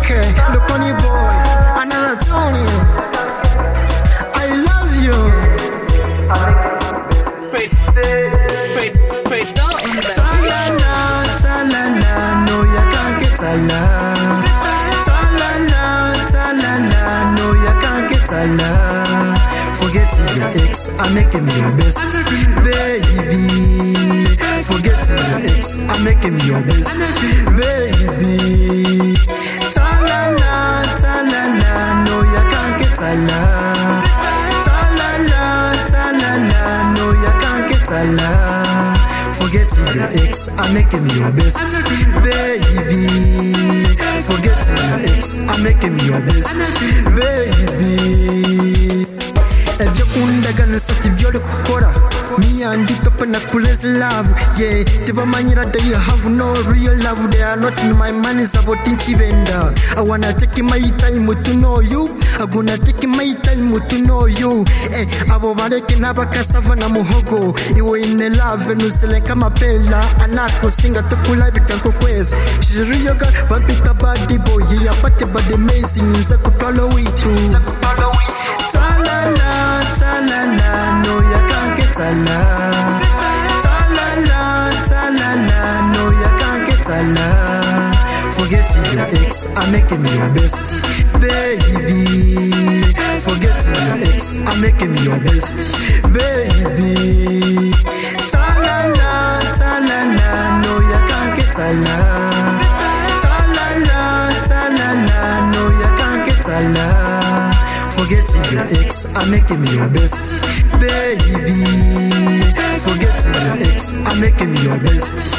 okay, look on you boy, another Tony. I love you. Ta-la-la, ta-la-la, no you can't get ta-la. Ta-la-la, ta-la-la, no you can't get ta-la. Forgetting your ex, I'm making me your best, baby. Forgetting your ex, I'm making me your best, baby. Ta-la-la, ta-la-la, no you can't get ta-la. Ta-la-la, ta-la-la, no you can't get ta-la. Forgetting your ex, I'm making me your best, baby. Forgetting your ex, I'm making me your best, baby. Ebyo kundagana sati byole kukora me and you up in a coolest love, yeah. Tibamanyira that you have no real love. They are not in my mind, it's about venda. I wanna take my time to know you. I wanna take my time to know you. Abo bareke nabakasava na muhogo. Iwe in love and usele kama pela. Anako singa tukula bikanko kwezi. She's real girl, vampita body boy. Yeah, pate body amazing. Nza kutolo witu. Ta-la-la, ta-la-la, no you can't get ta-la. Ta-la-la, ta-la-la, no you can't get ta-la. Forgetting your ex, I'm making me your best, baby. Forgetting your ex, I'm making me your best, baby. Ta-la-la, ta-la-la, no you can't get ta-la. Ta-la-la, ta-la-la, no you can't get ta-la. Forgetting your ex, I'm making me your best, baby. Forgetting your ex, I'm making me your best,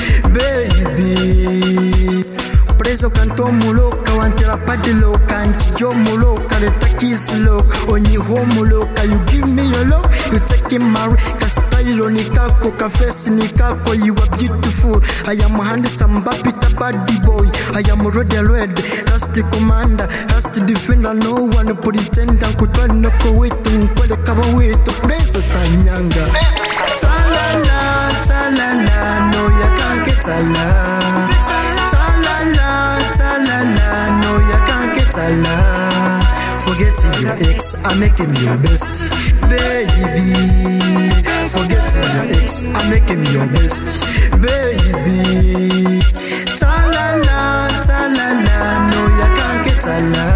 baby. Preso canto muloka, wantela padiloka, antijo muloka, the takis look, only home muloka, you give me your love, you take him marry, Castayo nikako, confess nikako, you are beautiful. I am handsome, bapita body boy, I am red, that's the commander, that's the defender, no one pretend and could no waiting, put a cover with the preso tanyanga. Ta-la-la, ta-la-la, no you can't get ta-la. Ta-la-la, ta-la-la, no you can't get ta-la. Forgetting your ex, I'm making me your best, baby. Forgetting your ex, I'm making me your best, baby. Ta-la-la, ta-la-la, no you can't get ta-la.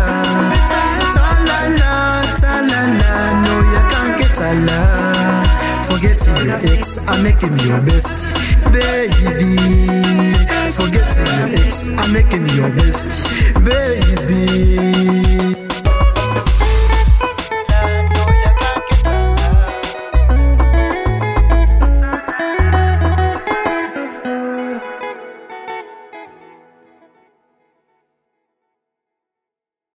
Ta-la-la, ta-la-la, no you can't get ta-la. Forgetting your ex, I'm making me your best, baby. Forgetting your ex, I'm making me your best, baby.